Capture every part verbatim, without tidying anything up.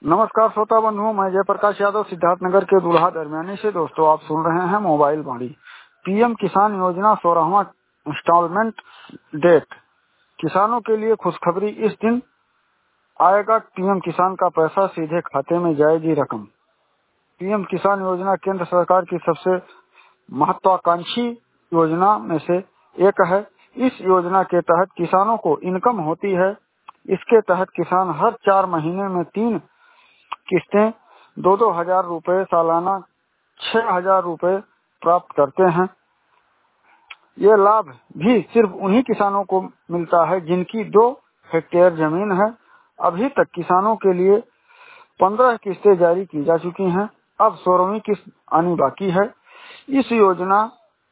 नमस्कार श्रोता बंधुओं, मैं जयप्रकाश यादव सिद्धार्थनगर के दुल्हा दरमियानी से। दोस्तों, आप सुन रहे हैं मोबाइल बाड़ी। पीएम किसान योजना सोलहवां इंस्टॉलमेंट डेट। किसानों के लिए खुशखबरी, इस दिन आएगा पीएम किसान का पैसा, सीधे खाते में जाएगी रकम। पीएम किसान योजना केंद्र सरकार की सबसे महत्वाकांक्षी योजना में से एक है। इस योजना के तहत किसानों को इनकम होती है। इसके तहत किसान हर चार महीने में तीन किस्तें दो दो हजार रूपए सालाना छह हजार रूपए प्राप्त करते हैं। ये लाभ भी सिर्फ उन्हीं किसानों को मिलता है जिनकी दो हेक्टेयर जमीन है। अभी तक किसानों के लिए पंद्रह किस्तें जारी की जा चुकी हैं। अब सोलहवीं किस्त आनी बाकी है। इस योजना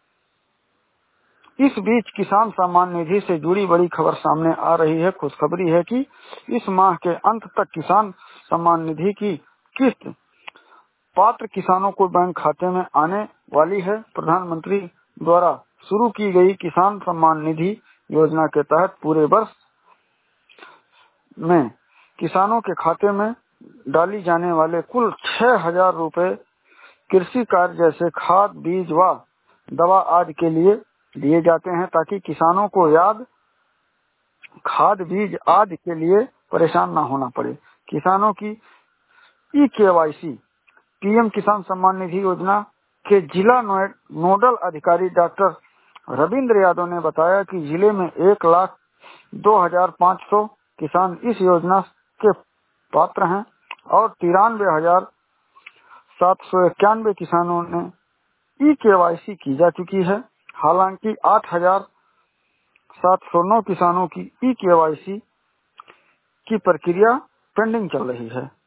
इस बीच किसान सम्मान निधि से जुड़ी बड़ी खबर सामने आ रही है। खुशखबरी है कि इस माह के अंत तक किसान सम्मान निधि की किस्त पात्र किसानों को बैंक खाते में आने वाली है। प्रधानमंत्री द्वारा शुरू की गई किसान सम्मान निधि योजना के तहत पूरे वर्ष में किसानों के खाते में डाली जाने वाले कुल छह हजार रूपए कृषि कार्य जैसे खाद, बीज व दवा आदि के लिए दिए जाते हैं, ताकि किसानों को याद खाद, बीज आदि के लिए परेशान न होना पड़े। किसानों की ई केवाईसी। पीएम किसान सम्मान निधि योजना के जिला नोडल अधिकारी डॉक्टर रविंद्र यादव ने बताया कि जिले में एक लाख दो हजार पाँच सौ किसान इस योजना के पात्र हैं और तिरानवे हजार सात सौ इक्यानवे किसानों ने ई केवाईसी की जा चुकी है। हालांकि आठ हजार सात सौ नौ किसानों की ई केवाईसी की प्रक्रिया पेंडिंग चल रही है।